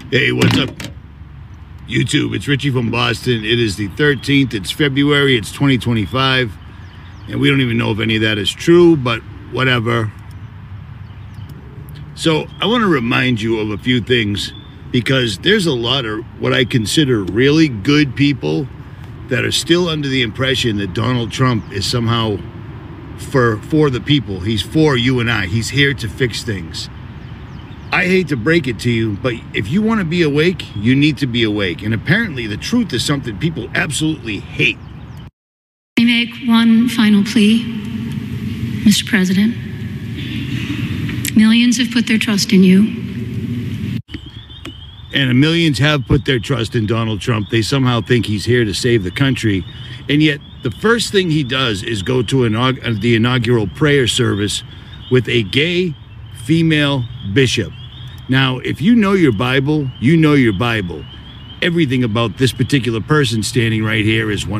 Hey, what's up, YouTube? It's Richie from Boston. It is the 13th. It's February. It's 2025. And we don't even know if any of that is true, but whatever. So I want to remind you of a few things because there's a lot of what I consider really good people that are still under the impression that Donald Trump is somehow for the people. He's for you and I. He's here to fix things. I hate to break it to you, but if you want to be awake, you need to be awake. And apparently the truth is something people absolutely hate. I make one final plea, Mr. President. Millions have put their trust in you. And millions have put their trust in Donald Trump. They somehow think he's here to save the country. And yet the first thing he does is go to the inaugural prayer service with a gay female bishop. Now, if you know your Bible, you know your Bible. Everything about this particular person standing right here is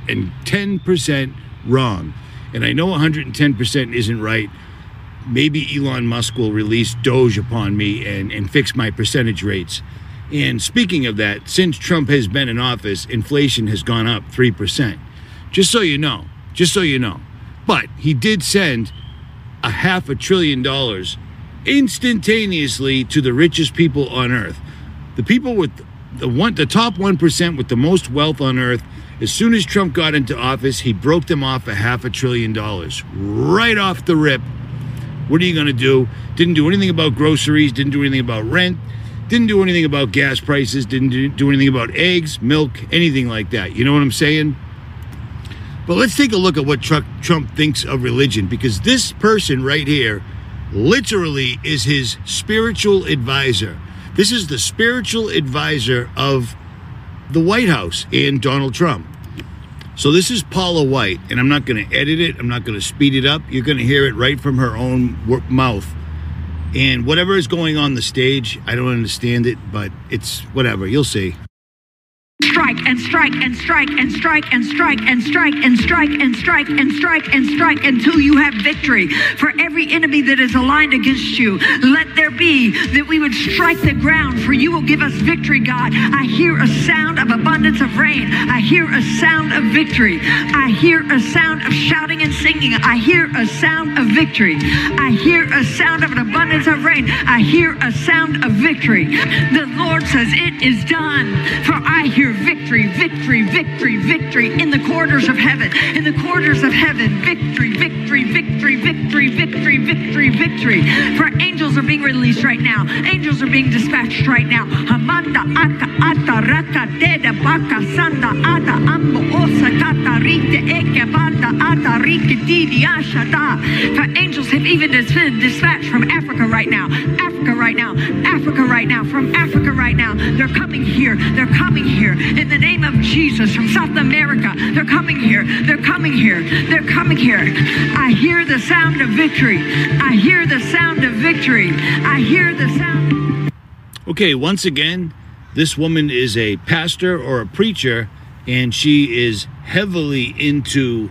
110% wrong. And I know 110% isn't right. Maybe Elon Musk will release Doge upon me and fix my percentage rates. And speaking of that, since Trump has been in office, inflation has gone up 3%. Just so you know. But he did send $500 billion instantaneously to the richest people on earth. The people with the top 1% with the most wealth on earth. As soon as Trump got into office, he broke them off $500 billion right off the rip. What are you going to do? Didn't do anything about groceries, didn't do anything about rent, didn't do anything about gas prices, didn't do anything about eggs, milk, anything like that. You know what I'm saying? But let's take a look at what Trump thinks of religion, because this person right here literally is his spiritual advisor. This is the spiritual advisor of the White House and Donald Trump. So this is Paula White, and I'm not going to edit it. I'm not going to speed it up. You're going to hear it right from her own mouth. And whatever is going on the stage, I don't understand it, but it's whatever. You'll see. Strike and strike and strike and strike and strike and strike and strike and strike and strike and strike until you have victory. For every enemy that is aligned against you, let there be that we would strike the ground, for you will give us victory, God. I hear a sound of abundance of rain. I hear a sound of victory. I hear a sound of shouting and singing. I hear a sound of victory. I hear a sound of an abundance of rain. I hear a sound of victory. The Lord says, it is done. For I hear victory, victory, victory, victory in the corridors of heaven, in the corridors of heaven, victory, victory, victory, victory, victory, victory, victory. For angels are being released right now. Angels are being dispatched right now. Amanda ata ata raka deda baka sanda ata ambo osa kata rite eke banda ata rike didi ashata. For angels have even been dispatched from Africa right now. Africa right now. Africa right now. From Africa right now. They're coming here. They're coming here. In the name of Jesus, from South America, they're coming here. They're coming here. They're coming here. I hear the sound of victory. I hear the sound of victory. I hear the sound. Okay, once again, this woman is a pastor or a preacher, and she is heavily into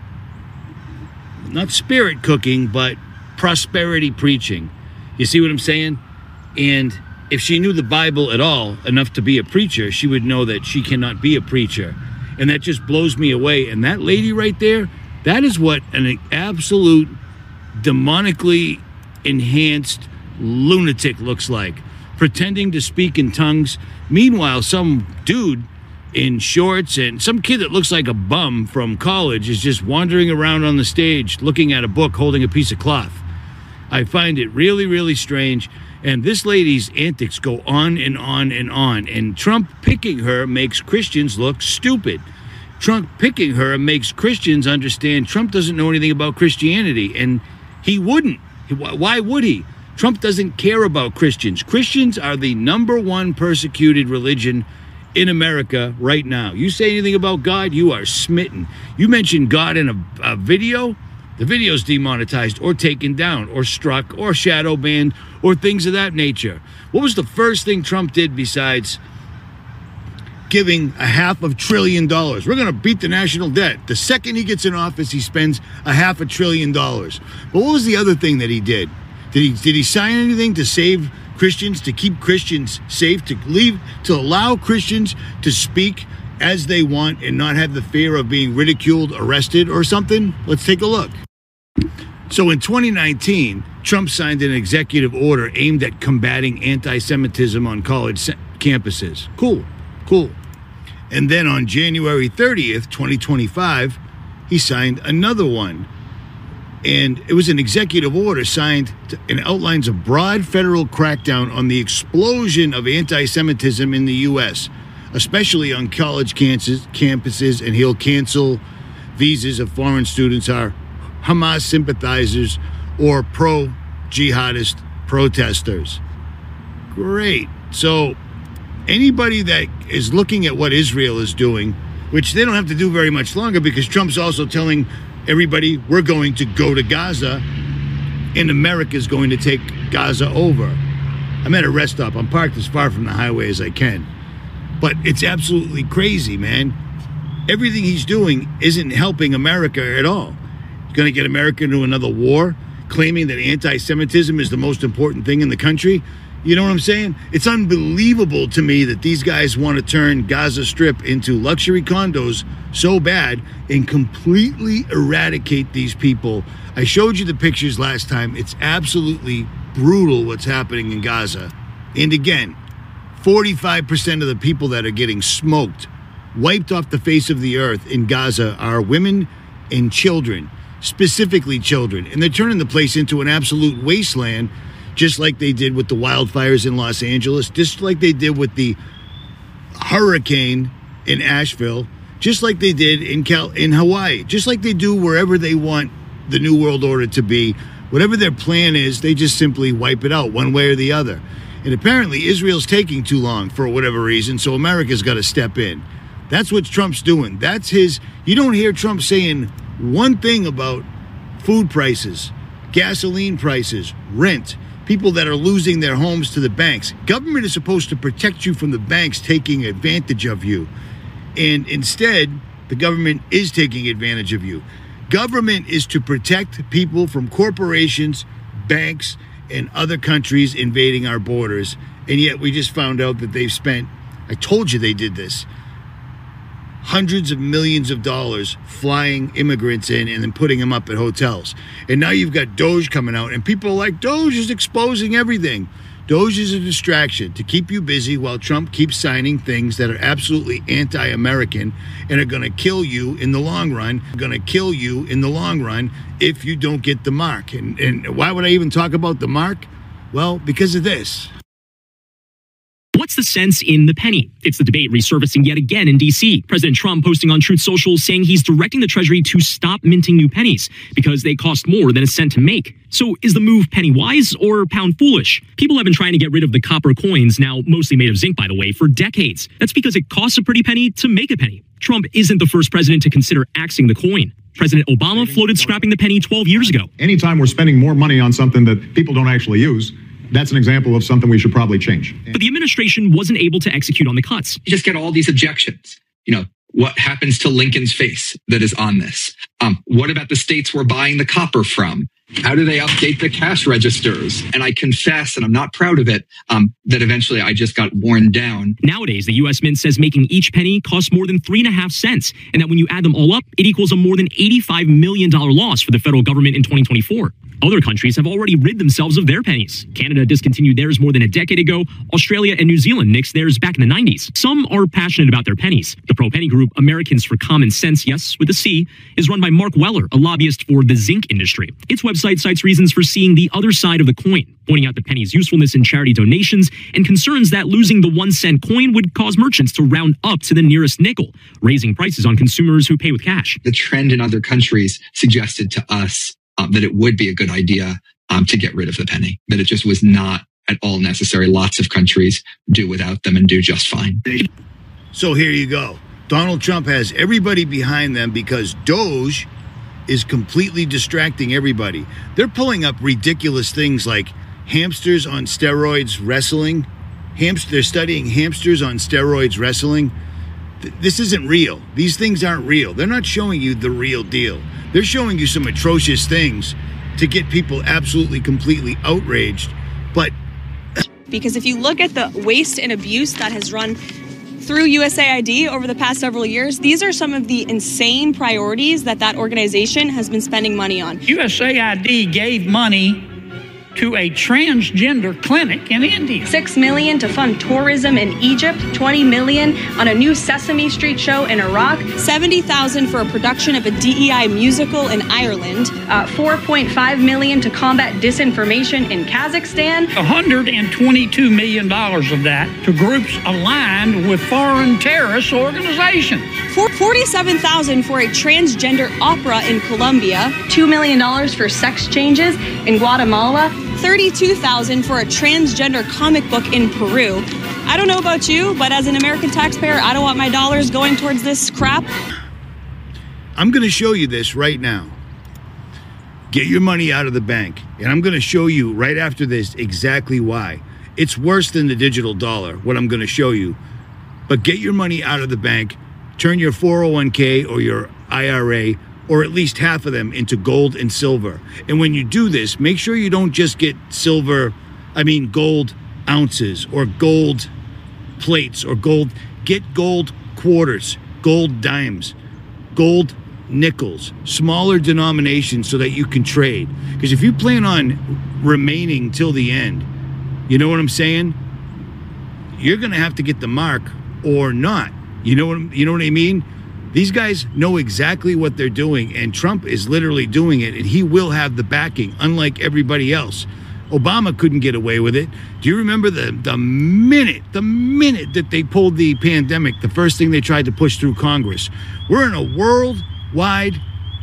not spirit cooking, but prosperity preaching. You see what I'm saying? And if she knew the Bible at all enough to be a preacher, she would know that she cannot be a preacher. And that just blows me away. And that lady right there, that is what an absolute demonically enhanced lunatic looks like. Pretending to speak in tongues. Meanwhile, some dude in shorts and some kid that looks like a bum from college is just wandering around on the stage looking at a book holding a piece of cloth. I find it really, really strange. And this lady's antics go on and on and on. And Trump picking her makes Christians look stupid. Trump picking her makes Christians understand Trump doesn't know anything about Christianity. And he wouldn't. Why would he? Trump doesn't care about Christians. Christians are the #1 persecuted religion in America right now. You say anything about God, you are smitten. You mention God in a video, the video's demonetized or taken down or struck or shadow banned or things of that nature. What was the first thing Trump did besides giving $500 billion? We're going to beat the national debt. The second he gets in office, he spends $500 billion. But what was the other thing that he did? Did he sign anything to save Christians, to keep Christians safe, to allow Christians to speak as they want and not have the fear of being ridiculed, arrested, or something? Let's take a look. So in 2019, Trump signed an executive order aimed at combating anti-Semitism on college campuses. Cool. And then on January 30th, 2025, he signed another one. And it was an executive order signed and outlines a broad federal crackdown on the explosion of anti-Semitism in the U.S., especially on college campuses, and he'll cancel visas of foreign students are Hamas sympathizers or pro-jihadist protesters. Great. So anybody that is looking at what Israel is doing, which they don't have to do very much longer because Trump's also telling everybody we're going to go to Gaza and America's going to take Gaza over. I'm at a rest stop. I'm parked as far from the highway as I can. But it's absolutely crazy, man. Everything he's doing isn't helping America at all. He's going to get America into another war, claiming that anti-Semitism is the most important thing in the country. You know what I'm saying? It's unbelievable to me that these guys want to turn Gaza Strip into luxury condos so bad and completely eradicate these people. I showed you the pictures last time. It's absolutely brutal what's happening in Gaza. And again, 45% of the people that are getting smoked, wiped off the face of the earth in Gaza are women and children, specifically children. And they're turning the place into an absolute wasteland, just like they did with the wildfires in Los Angeles, just like they did with the hurricane in Asheville, just like they did in Hawaii, just like they do wherever they want the New World Order to be. Whatever their plan is, they just simply wipe it out one way or the other. And apparently Israel's taking too long for whatever reason, so America's got to step in. That's what Trump's doing. That's his. You don't hear Trump saying one thing about food prices, gasoline prices, rent, people that are losing their homes to the banks. Government is supposed to protect you from the banks taking advantage of you. And instead, the government is taking advantage of you. Government is to protect people from corporations, banks, and other countries invading our borders. And yet we just found out that they've spent, I told you they did this, hundreds of millions of dollars flying immigrants in and then putting them up at hotels. And now you've got Doge coming out and people are like, Doge is exposing everything. Doge is a distraction to keep you busy while Trump keeps signing things that are absolutely anti-American and are going to kill you in the long run, if you don't get the mark. And why would I even talk about the mark? Well, because of this. What's the sense in the penny? It's the debate resurfacing yet again in D.C. President Trump posting on Truth Social saying he's directing the Treasury to stop minting new pennies because they cost more than a cent to make. So is the move penny wise or pound foolish? People have been trying to get rid of the copper coins, now mostly made of zinc, by the way, for decades. That's because it costs a pretty penny to make a penny. Trump isn't the first president to consider axing the coin. President Obama floated scrapping the penny 12 years ago. Anytime we're spending more money on something that people don't actually use, that's an example of something we should probably change. But the administration wasn't able to execute on the cuts. You just get all these objections. You know, what happens to Lincoln's face that is on this? What about the states we're buying the copper from? How do they update the cash registers? And I confess, and I'm not proud of it, that eventually I just got worn down. Nowadays, the U.S. Mint says making each penny costs more than 3.5 cents, and that when you add them all up, it equals a more than $85 million loss for the federal government in 2024. Other countries have already rid themselves of their pennies. Canada discontinued theirs more than a decade ago. Australia and New Zealand nixed theirs back in the 90s. Some are passionate about their pennies. The pro-penny group Americans for Common Sense, yes, with a C, is run by Mark Weller, a lobbyist for the zinc industry. Its website cites reasons for seeing the other side of the coin, pointing out the penny's usefulness in charity donations and concerns that losing the 1-cent coin would cause merchants to round up to the nearest nickel, raising prices on consumers who pay with cash. The trend in other countries suggested to us that it would be a good idea to get rid of the penny, that it just was not at all necessary. Lots of countries do without them and do just fine. So here you go. Donald Trump has everybody behind them because Doge is completely distracting everybody. They're pulling up ridiculous things like hamsters on steroids wrestling. They're studying hamsters on steroids wrestling. This isn't real. These things aren't real. They're not showing you the real deal. They're showing you some atrocious things to get people absolutely, completely outraged. But because if you look at the waste and abuse that has run through USAID over the past several years, these are some of the insane priorities that organization has been spending money on. USAID gave money to a transgender clinic in India. $6 million to fund tourism in Egypt, $20 million on a new Sesame Street show in Iraq, $70,000 for a production of a DEI musical in Ireland, $4.5 million to combat disinformation in Kazakhstan, $122 million of that to groups aligned with foreign terrorist organizations. $47,000 for a transgender opera in Colombia, $2 million for sex changes in Guatemala, $32,000 for a transgender comic book in Peru. I don't know about you, but as an American taxpayer, I don't want my dollars going towards this crap. I'm going to show you this right now. Get your money out of the bank. And I'm going to show you right after this exactly why. It's worse than the digital dollar, what I'm going to show you. But get your money out of the bank. Turn your 401k or your IRA, or at least half of them, into gold and silver. And when you do this, make sure you don't just get gold ounces or gold plates or gold. Get gold quarters, gold dimes, gold nickels, smaller denominations so that you can trade. Because if you plan on remaining till the end, you know what I'm saying? You're going to have to get the mark or not. You know what I mean? These guys know exactly what they're doing, and Trump is literally doing it, and he will have the backing, unlike everybody else. Obama couldn't get away with it. Do you remember the minute that they pulled the pandemic, the first thing they tried to push through Congress? We're in a worldwide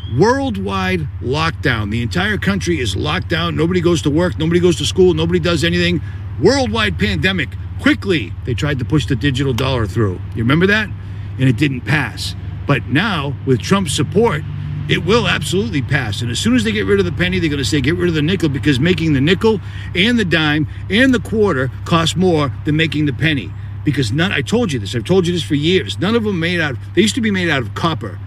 lockdown. The entire country is locked down. Nobody goes to work. Nobody goes to school. Nobody does anything. Worldwide pandemic. Quickly, they tried to push the digital dollar through. You remember that? And it didn't pass. But now, with Trump's support, it will absolutely pass. And as soon as they get rid of the penny, they're going to say get rid of the nickel, because making the nickel and the dime and the quarter costs more than making the penny. Because I told you this. I've told you this for years. None of them they used to be made out of copper.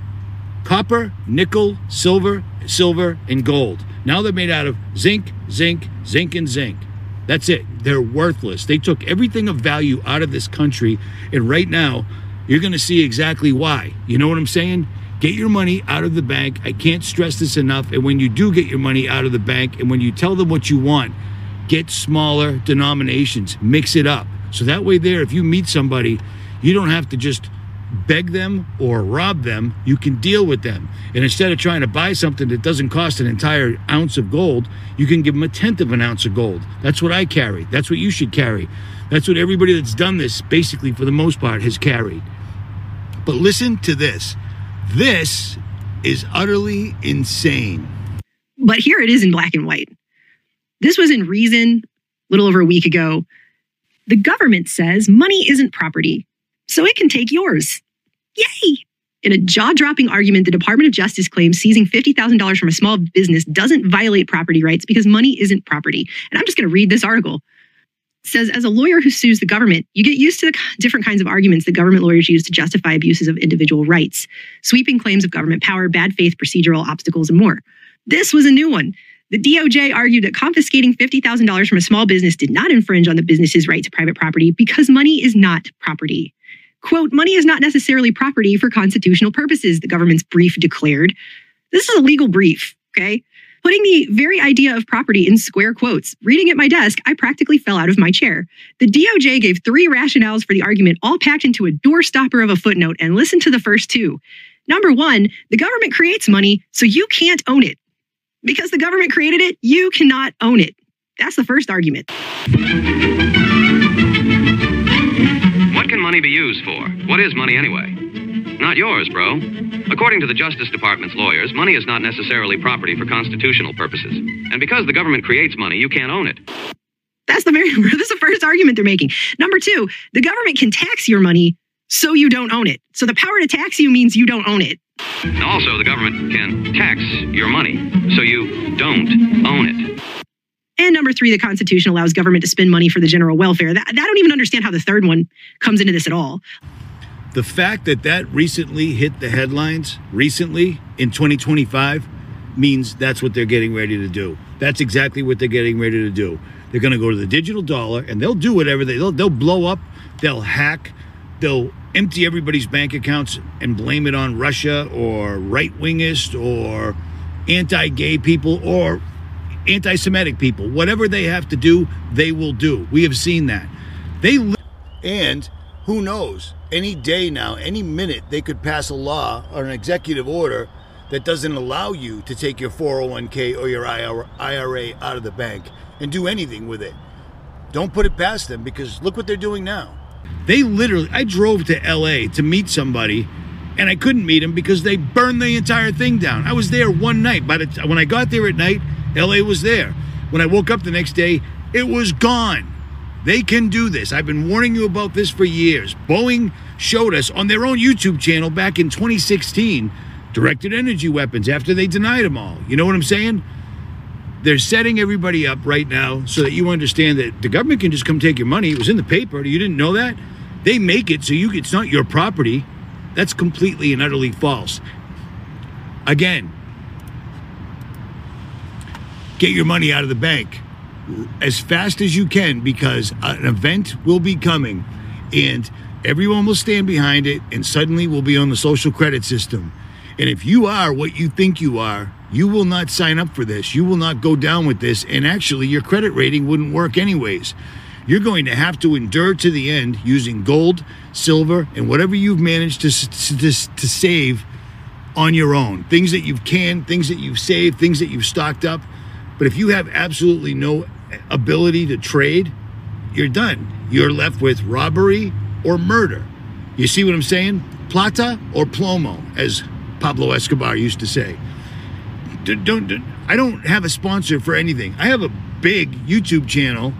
Copper, nickel, silver, and gold. Now they're made out of zinc, and zinc. That's it. They're worthless. They took everything of value out of this country, and right now, you're going to see exactly why. You know what I'm saying? Get your money out of the bank. I can't stress this enough. And when you do get your money out of the bank, and when you tell them what you want, get smaller denominations. Mix it up. So that way there, if you meet somebody, you don't have to just beg them or rob them. You can deal with them. And instead of trying to buy something that doesn't cost an entire ounce of gold, you can give them 1/10 of an ounce of gold. That's what I carry. That's what you should carry. That's what everybody that's done this, basically, for the most part, has carried. But listen to this. This is utterly insane. But here it is in black and white. This was in Reason a little over a week ago. The government says money isn't property, so it can take yours. Yay! In a jaw-dropping argument, the Department of Justice claims seizing $50,000 from a small business doesn't violate property rights because money isn't property. And I'm just going to read this article. It says, as a lawyer who sues the government, you get used to the different kinds of arguments that government lawyers use to justify abuses of individual rights, sweeping claims of government power, bad faith, procedural obstacles, and more. This was a new one. The DOJ argued that confiscating $50,000 from a small business did not infringe on the business's right to private property because money is not property. Quote, money is not necessarily property for constitutional purposes, the government's brief declared. This is a legal brief, okay? Putting the very idea of property in square quotes. Reading at my desk, I practically fell out of my chair. The DOJ gave 3 rationales for the argument, all packed into a doorstopper of a footnote, and listen to the first 2. Number 1, the government creates money, so you can't own it. Because the government created it, you cannot own it. That's the first argument. What can money be used for? What is money anyway? Not yours, bro. According to the Justice Department's lawyers, money is not necessarily property for constitutional purposes. And because the government creates money, you can't own it. This is the first argument they're making. Number 2, the government can tax your money, so you don't own it. So the power to tax you means you don't own it. And also, the government can tax your money, so you don't own it. And number 3, the Constitution allows government to spend money for the general welfare. I don't even understand how the third one comes into this at all. The fact that recently hit the headlines, recently in 2025, means that's what they're getting ready to do. That's exactly what they're getting ready to do. They're going to go to the digital dollar, and they'll do whatever they'll blow up, they'll hack, they'll empty everybody's bank accounts and blame it on Russia or right-wingist or anti-gay people or anti-Semitic people. Whatever they have to do, they will do. We have seen that. And who knows, any day now, any minute, they could pass a law or an executive order that doesn't allow you to take your 401k or your IRA out of the bank and do anything with it. Don't put it past them, because look what they're doing now. I drove to LA to meet somebody, and I couldn't meet him because they burned the entire thing down. I was there one night. When I got there at night, LA was there. When I woke up the next day, it was gone. They can do this. I've been warning you about this for years. Boeing showed us on their own YouTube channel back in 2016 directed energy weapons after they denied them all. You know what I'm saying? They're setting everybody up right now so that you understand that the government can just come take your money. It was in the paper. You didn't know that? They make it so it's not your property. That's completely and utterly false. Again, get your money out of the bank as fast as you can, because an event will be coming and everyone will stand behind it, and suddenly we'll be on the social credit system. And if you are what you think you are, you will not sign up for this. You will not go down with this, and actually your credit rating wouldn't work anyways. You're going to have to endure to the end using gold, silver, and whatever you've managed to save on your own. Things that you've canned, things that you've saved, things that you've stocked up. But if you have absolutely no ability to trade, you're done. You're left with robbery or murder. You see what I'm saying? Plata or plomo, as Pablo Escobar used to say. I don't have a sponsor for anything. I have a big YouTube channel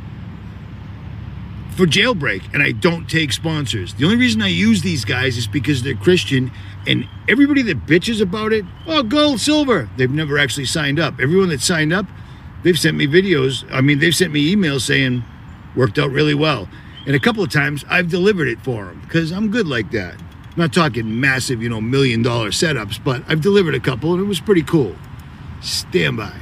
for Jailbreak, and I don't take sponsors. The only reason I use these guys is because they're Christian, and everybody that bitches about it, oh, gold, silver, they've never actually signed up. Everyone that signed up, they've sent me videos. They've sent me emails saying, worked out really well. And a couple of times I've delivered it for them because I'm good like that. I'm not talking massive, $1 million setups, but I've delivered a couple and it was pretty cool. Stand by.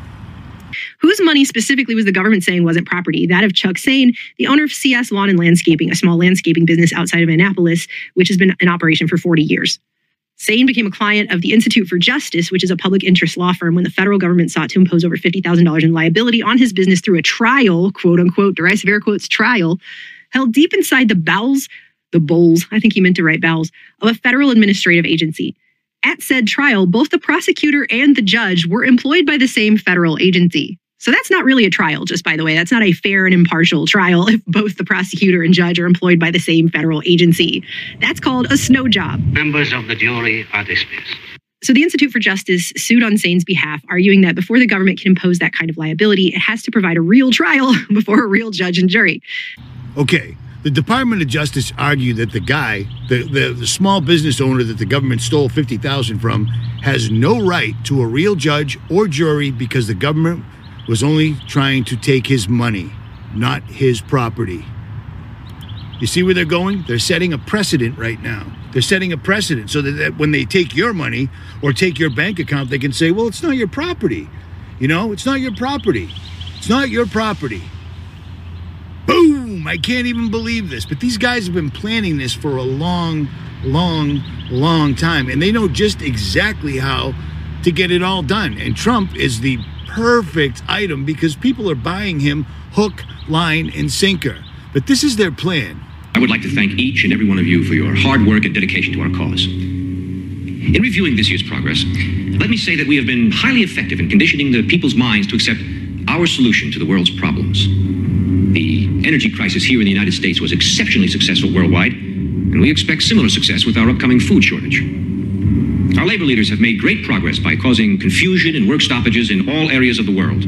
Whose money specifically was the government saying wasn't property? That of Chuck Sane, the owner of CS Lawn and Landscaping, a small landscaping business outside of Annapolis, which has been in operation for 40 years. Sane became a client of the Institute for Justice, which is a public interest law firm, when the federal government sought to impose over $50,000 in liability on his business through a trial, quote unquote, derisive air quotes, trial, held deep inside the bowels, I think he meant to write bowels, of a federal administrative agency. At said trial, both the prosecutor and the judge were employed by the same federal agency. So that's not really a trial, just by the way. That's not a fair and impartial trial if both the prosecutor and judge are employed by the same federal agency. That's called a snow job. Members of the jury are dismissed. So the Institute for Justice sued on Sane's behalf, arguing that before the government can impose that kind of liability, it has to provide a real trial before a real judge and jury. Okay. The Department of Justice argued that the guy, the small business owner that the government stole $50,000 from, has no right to a real judge or jury because the government was only trying to take his money, not his property. You see where they're going? They're setting a precedent right now. They're setting a precedent so that when they take your money or take your bank account, they can say, well, it's not your property. It's not your property. It's not your property. Boom! I can't even believe this. But these guys have been planning this for a long time. And they know just exactly how to get it all done. And Trump is the perfect item because people are buying him hook, line, and sinker. But this is their plan. I would like to thank each and every one of you for your hard work and dedication to our cause. In reviewing this year's progress, let me say that we have been highly effective in conditioning the people's minds to accept our solution to the world's problems. The energy crisis here in the United States was exceptionally successful worldwide, and we expect similar success with our upcoming food shortage. Our labor leaders have made great progress by causing confusion and work stoppages in all areas of the world.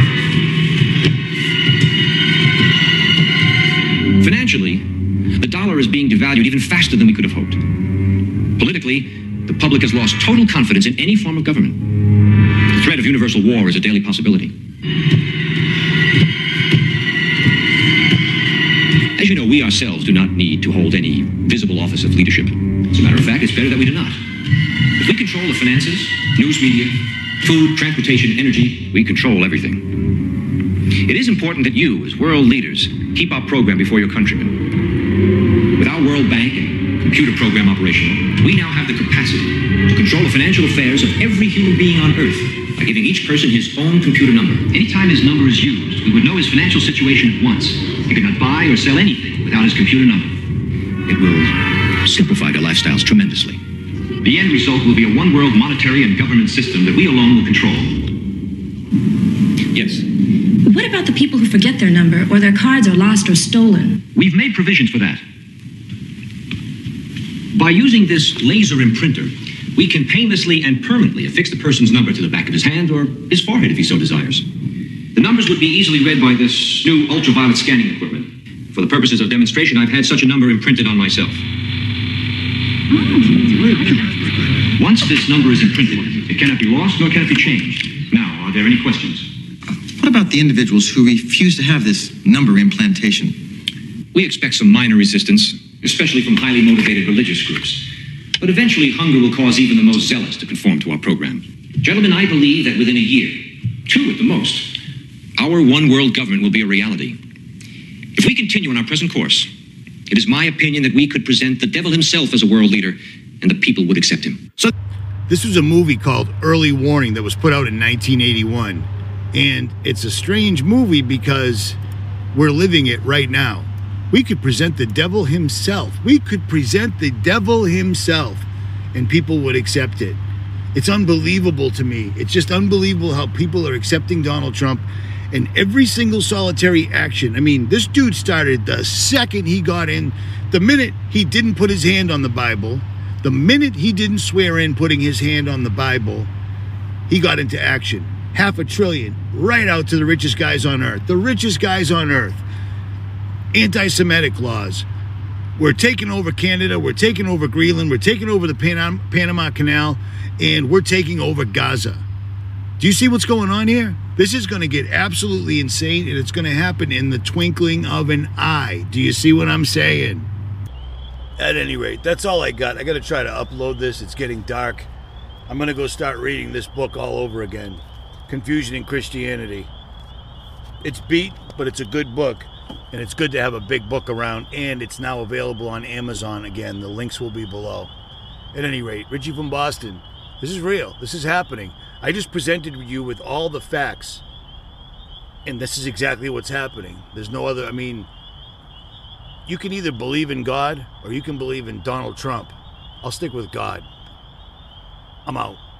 Financially, the dollar is being devalued even faster than we could have hoped. Politically, the public has lost total confidence in any form of government. The threat of universal war is a daily possibility. As you know, we ourselves do not need to hold any visible office of leadership. As a matter of fact, it's better that we do not. If we control the finances, news media, food, transportation, energy, we control everything. It is important that you, as world leaders, keep our program before your countrymen. With our World Bank and computer program operational, we now have the capacity to control the financial affairs of every human being on Earth by giving each person his own computer number. Anytime his number is used, we would know his financial situation at once. He could not buy or sell anything without his computer number. It will simplify their lifestyles tremendously. The end result will be a one-world monetary and government system that we alone will control. Yes. What about the people who forget their number or their cards are lost or stolen? We've made provisions for that. By using this laser imprinter, we can painlessly and permanently affix the person's number to the back of his hand or his forehead if he so desires. The numbers would be easily read by this new ultraviolet scanning equipment. For the purposes of demonstration, I've had such a number imprinted on myself. Once this number is imprinted, it cannot be lost nor can it be changed. Now, are there any questions? What about the individuals who refuse to have this number implantation? We expect some minor resistance, especially from highly motivated religious groups. But eventually, hunger will cause even the most zealous to conform to our program. Gentlemen, I believe that within a year, 2 at the most, our one world government will be a reality. If we continue on our present course, it is my opinion that we could present the devil himself as a world leader, and the people would accept him. So, this was a movie called Early Warning that was put out in 1981. And it's a strange movie because we're living it right now. We could present the devil himself. We could present the devil himself, and people would accept it. It's unbelievable to me. It's just unbelievable how people are accepting Donald Trump and every single solitary action. I mean, this dude started the second he got in, the minute he didn't put his hand on the Bible, the minute he didn't swear in putting his hand on the Bible, he got into action. $500 billion right out to the richest guys on earth. The richest guys on earth. Anti-Semitic laws. We're taking over Canada. We're taking over Greenland. We're taking over the Panama Canal. And we're taking over Gaza. Do you see what's going on here? This is going to get absolutely insane, and it's going to happen in the twinkling of an eye. Do you see what I'm saying? At any rate, that's all I got. I got to try to upload this. It's getting dark. I'm going to go start reading this book all over again. Confusion in Christianity. It's beat, but it's a good book, and it's good to have a big book around, and it's now available on Amazon again. The links will be below. At any rate, Richie from Boston, this is real. This is happening. I just presented you with all the facts, and this is exactly what's happening. There's no other, I mean, you can either believe in God or you can believe in Donald Trump. I'll stick with God. I'm out.